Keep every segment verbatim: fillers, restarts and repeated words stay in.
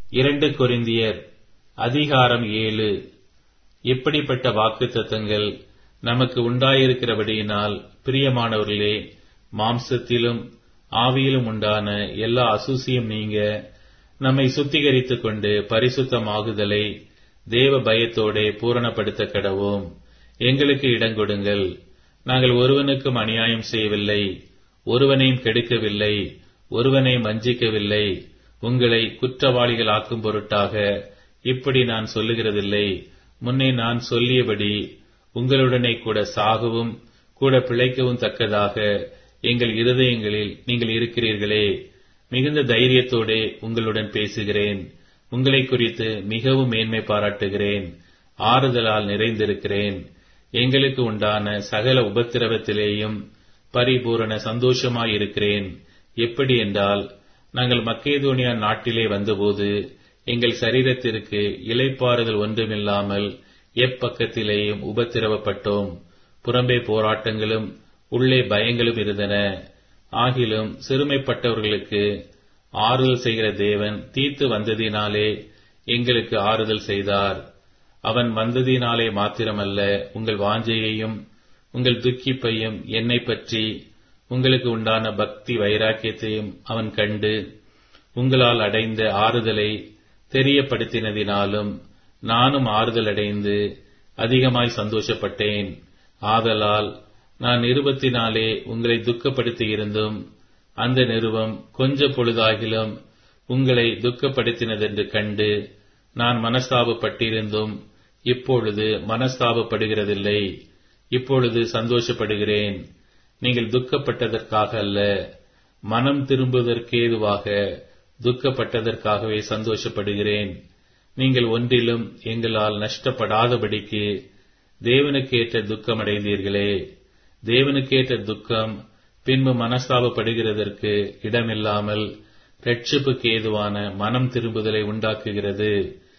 இரண்டு கொரிந்தியர் அதிகாரம் ஏழு. இப்படிப்பட்ட வாக்குத்தத்தங்கள் நமக்கு உண்டாயிருக்கிறபடியினால், பிரியமானவர்களே, மாம்சத்திலும் ஆவியிலும் உண்டான எல்லா அசூசியும் நீங்க நம்மை சுத்திகரித்துக் கொண்டு பரிசுத்தமாகுதலை தேவ பயத்தோடே பூரணப்படுத்த கடவோம். எங்களுக்கு இடங்கொடுங்கள். நாங்கள் ஒருவனுக்கும் அநியாயம் செய்யவில்லை, ஒருவனையும் கெடுக்கவில்லை, ஒருவனையும் வஞ்சிக்கவில்லை. உங்களை குற்றவாளிகள் ஆக்கும் பொருட்டாக இப்படி நான் சொல்லுகிறதில்லை. முன்னே நான் சொல்லியபடி உங்களுடனே கூட சாகவும் கூட பிழைக்கவும் தக்கதாக எங்கள் இருதயங்களில் நீங்கள் இருக்கிறீர்களே. மிகுந்த தைரியத்தோடே உங்களுடன் பேசுகிறேன். உங்களை குறித்து மிகவும் மேன்மை பாராட்டுகிறேன். ஆறுதலால் நிறைந்திருக்கிறேன். எங்களுக்கு உண்டான சகல உபத்திரவத்திலேயும் பரிபூரண சந்தோஷமாயிருக்கிறேன். எப்படி என்றால், நாங்கள் மக்கேதோனியா நாட்டிலே வந்தபோது எங்கள் சரீரத்திற்கு இளைப்பாறுதல் ஒன்றுமில்லாமல் எப்பக்கத்திலேயும் உபத்திரவப்பட்டோம். புறம்பே போராட்டங்களும் உள்ளே பயங்களும் இருந்தன. ஆகிலும் சிறுமைப்பட்டவர்களுக்கு ஆறுதல் செய்கிற தேவன் தீத்து வந்ததினாலே எங்களுக்கு ஆறுதல் செய்தார். அவன் வந்ததினாலே மாத்திரமல்ல, உங்கள் வாஞ்சையையும் உங்கள் துக்கிப்பையும் என்னை பற்றி உங்களுக்கு உண்டான பக்தி வைராக்கியத்தையும் அவன் கண்டு உங்களால் அடைந்த ஆறுதலை தெரியப்படுத்தினதினாலும் நானும் ஆறுதல் அடைந்து அதிகமாய் சந்தோஷப்பட்டேன். ஆதலால் நான் நிருபத்தினாலே உங்களை துக்கப்படுத்தி இருந்தும் அந்த நிருபம் கொஞ்ச பொழுதாகிலும் உங்களை துக்கப்படுத்தினதென்று கண்டு நான் மனஸ்தாபப்பட்டிருந்தும் இப்பொழுது மனஸ்தாபப்படுகிறதில்லை. இப்பொழுது சந்தோஷப்படுகிறேன். நீங்கள் துக்கப்பட்டதற்காக அல்ல, மனம் திரும்புவதற்கேதுவாக துக்கப்பட்டதற்காகவே சந்தோஷப்படுகிறேன். நீங்கள் ஒன்றிலும் எங்களால் நஷ்டப்படாதபடிக்கு தேவனுக்கேற்ற துக்கம் அடைந்தீர்களே. தேவனுக்கேற்ற துக்கம் பின்பு மனஸ்தாபப்படுகிறதற்கு இடமில்லாமல் இரட்சிப்புக்கு ஏதுவான மனம் திரும்புதலை உண்டாக்குகிறது.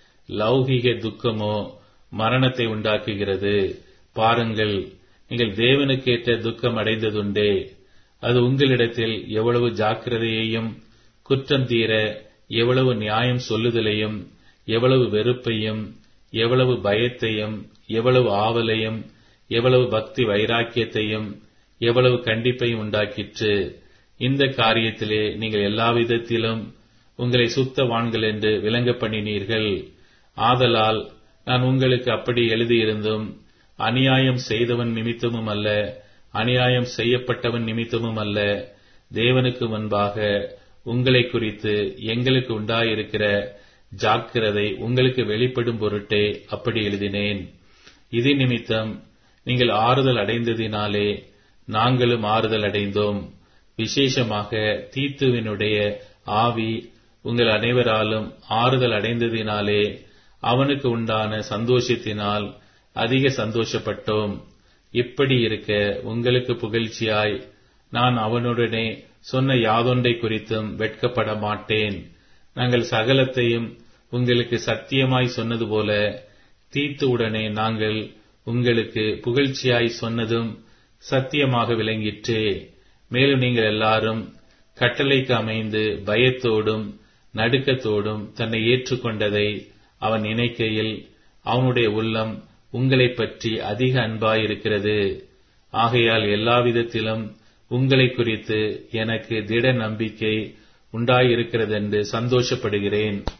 லௌகிக துக்கமோ மரணத்தை உண்டாக்குகிறது. பாருங்கள், நீங்கள் தேவனுக்கேற்ற துக்கம் அடைந்ததுண்டே. அது உங்களிடத்தில் எவ்வளவு ஜாக்கிரதையையும் குற்றம் தீர எவ்வளவு நியாயம் சொல்லுதலையும் எவ்வளவு வெறுப்பையும் எவ்வளவு பயத்தையும் எவ்வளவு ஆவலையும் எவ்வளவு பக்தி வைராக்கியத்தையும் எவ்வளவு கண்டிப்பையும் உண்டாக்கிற்று. இந்த காரியத்திலே நீங்கள் எல்லாவிதத்திலும் உங்களை சுத்தவான்கள் என்று விளங்க பண்ணினீர்கள். ஆதலால் நான் உங்களுக்கு அப்படி எழுதியிருந்தும் அநியாயம் செய்தவன் நிமித்தமும் அல்ல, அநியாயம் செய்யப்பட்டவன் நிமித்தமும் அல்ல, தேவனுக்கு முன்பாக உங்களை குறித்து எங்களுக்கு உண்டாயிருக்கிற ஜாக்கிரதை உங்களுக்கு வெளிப்படும் பொருட்டே அப்படி எழுதினேன். இது நிமித்தம் நீங்கள் ஆறுதல் அடைந்ததினாலே நாங்களும் ஆறுதல் அடைந்தோம். விசேஷமாக தீத்துவினுடைய ஆவி உங்கள் அனைவராலும் ஆறுதல் அடைந்ததினாலே அவனுக்கு உண்டான சந்தோஷத்தினால் அதிக சந்தோஷப்பட்டோம். இப்படி இருக்க உங்களுக்கு புகழ்ச்சியாய் நான் அவனுடனே சொன்ன யாதொன்றை குறித்தும் வெட்கப்பட மாட்டேன். நாங்கள் சகலத்தையும் உங்களுக்கு சத்தியமாய் சொன்னது போல தீத்துவுடனே நாங்கள் உங்களுக்கு புகழ்ச்சியாய் சொன்னதும் சத்தியமாக விளங்கிற்றே. மேலும் நீங்கள் எல்லாரும் கட்டளைக்கு அமைந்து பயத்தோடும் நடுக்கத்தோடும் தன்னை ஏற்றுக்கொண்டதை அவன் நினைக்கையில் அவனுடைய உள்ளம் உங்களை பற்றி அதிக அன்பாயிருக்கிறது. ஆகையால் எல்லாவிதத்திலும் உங்களை குறித்து எனக்கு திட நம்பிக்கை உண்டாயிருக்கிறதென்று சந்தோஷப்படுகிறேன்.